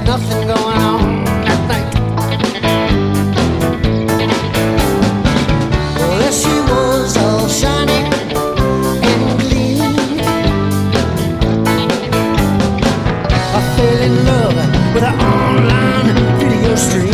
nothing going on, I think. Well, there she was, all shiny and gleaming. I fell in love with an online video stream.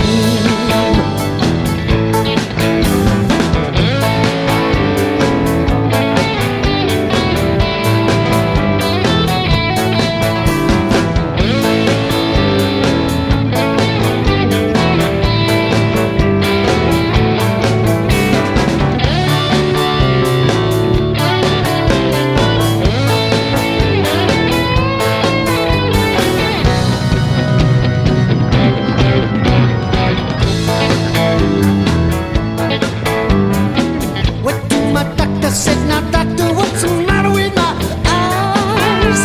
I said, now doctor, what's the matter with my eyes?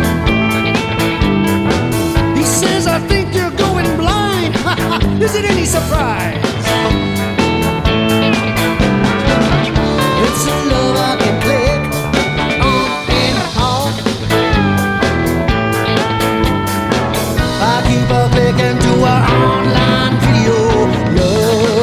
He says, I think you're going blind. Is it any surprise? It's a love I can click on and off. I keep a clicking to our online video love.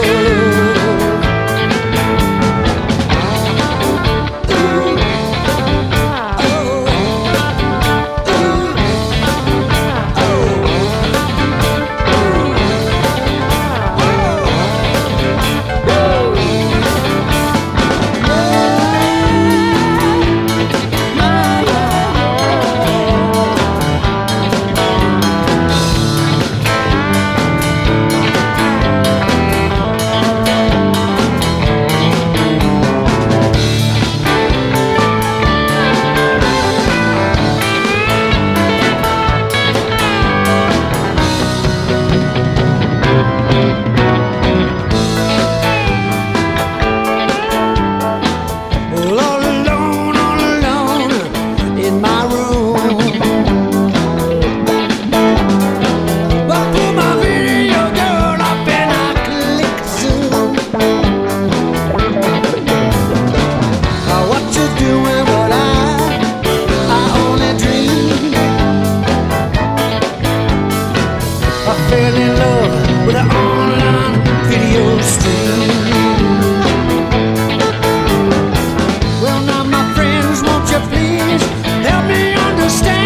I fell in love with an online video stream. Well, now my friends, won't you please help me understand?